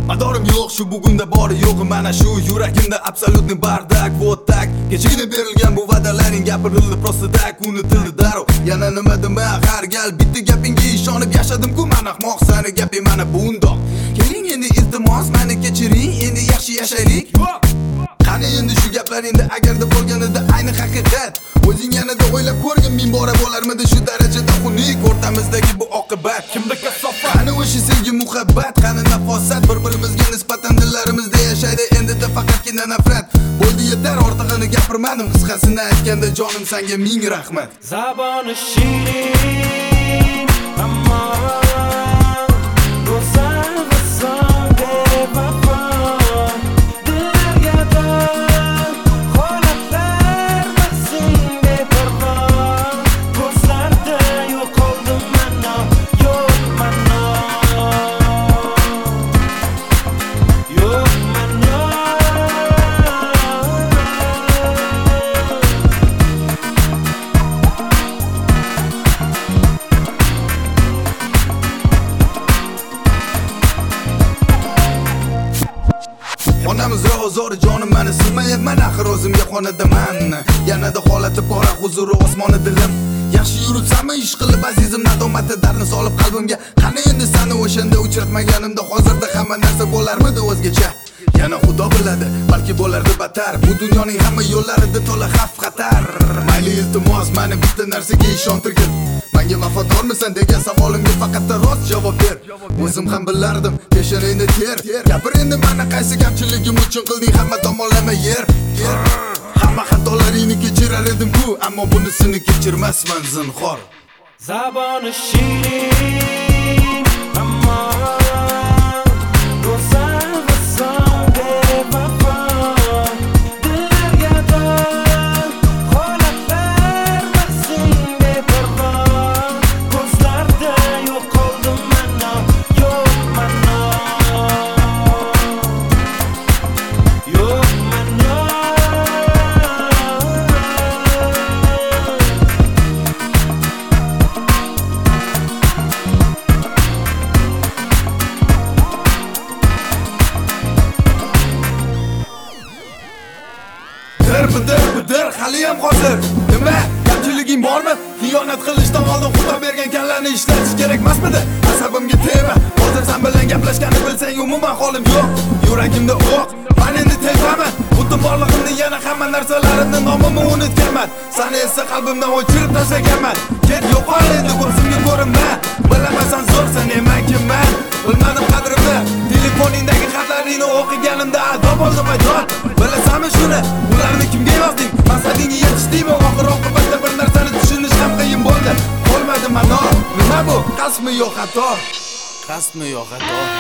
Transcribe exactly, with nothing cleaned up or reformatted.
Madorim yo'q shu bugunda bori yo'q mana shu yuragimda absolutni bardak вот так kechagina berilgan bu va'dalaring gapirildi просто так unutildi darrov yana nima dema har gal bitta gapingga ishonib yashadim-ku men ahmoq sani gaping mana bundoq keling endi iltimos meni kechiring endi yaxshi yashaylik qani endi shu gaplaringda agarda bo'lganida ayni haqiqat o'zing yanada o'ylab ko'rgin ming bora bo'larmidi shu darajada xunuk o'rtamizdagi bu oqibat kimda kasofat qani o'sha sevgi muhabbat qani nafosat bir-birimizga nisbatan dillarimizda yashaydi endida faqatgina nafrat bo'ldi yetar ortig'ini gapirmadim qisqasini aytganda jonim senga ming rahmat zaboni shirin ammo go'zal va so'nggi vafo Xonamiz ro'zori jonim meni silmayapman axir o'zimga xonadaman yanada holati pora huzuri osmoni dilim yaxshi yuribsanmi ish qilib azizim nadomati darni solib qalbimga qani endi seni o'shanda uchratmaganimda hozirda hamma narsa bo'larmidi o'zgacha yana xudo biladi balki bo'lardi battar bu dunyoning hamma yo'llarida to'la xavf xatar mayli iltimos meni bitta narsaga ishontirgin menga vafodormisan degan savolimga faqat rost javob ber o'zim ham bilardim peshanangda ter gapir endi meni qaysi kamchiligim uchun qilding hamma tomonlama yer hamma xatolaringni kechirar edim-ku ammo bunisini kechirmasman zinhor zaboni shirin ammo go'zal va so'nggi vafo dillarga dor holatlar maqsum beparvo ko'zlarda yo'qoldim mana yo'q mana yo'q mana bidir bidir haliyam hozir nima kamchiliging bormi xiyonat qilishdan oldin xudo bergan kallarni ishlatish kerak emasmidi asabimga tegma hozir sen bilan gaplashganni bilsang umuman holim yo'q yuragimda o'q men endi tezaman butun borlig'imni yana hamma narsalarimni nomimni unutganman seni esa qalbimdan o'chirib tashlaganman ket yo'qol endi ko'zimga ko'rinma bilamasan zo'rsan men kimman bilmadim qadrimni telefoningdagi xatlaringni o'qiganimda azob oldim aytor bilasanmi shuni ularni kimga yozding maqsadingga yetishdingmi oxir oqibatda bir narsani tushunish ham qiyin bo'ldi bo'lmadi mano nima bu qasdmi yo xato qasdmi yo xato